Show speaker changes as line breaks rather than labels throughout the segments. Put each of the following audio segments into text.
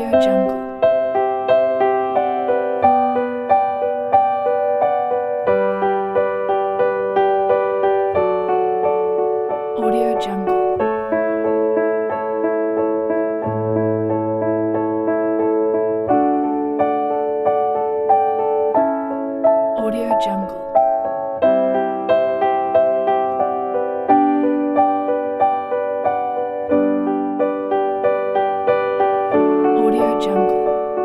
Audio Jungle. Audio Jungle. Audio Jungle. Audio Jungle.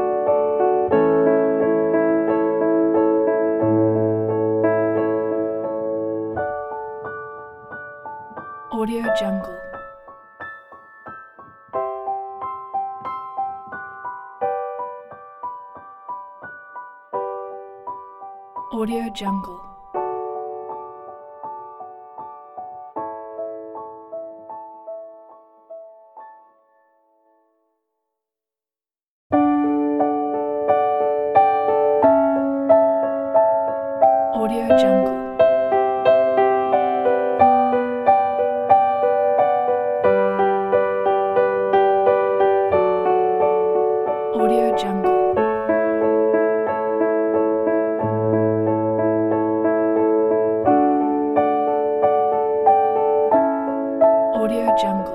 Audio Jungle. Audio Jungle. Audio Jungle. Audio Jungle. Audio Jungle.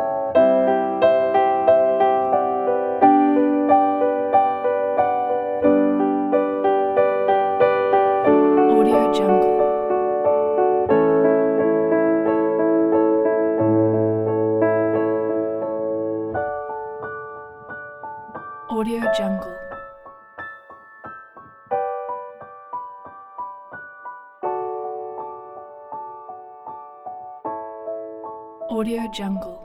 Audio Jungle. Audio Jungle. Audio Jungle.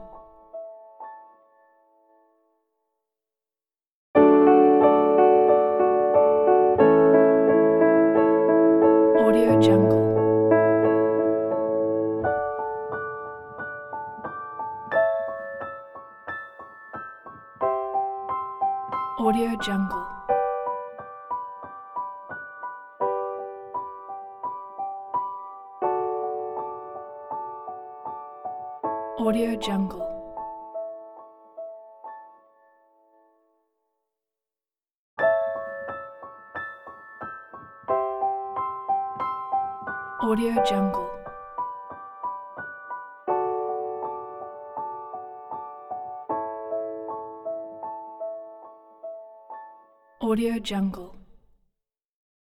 Audio Jungle. Audio Jungle. Audio Jungle. Audio Jungle. Audio Jungle.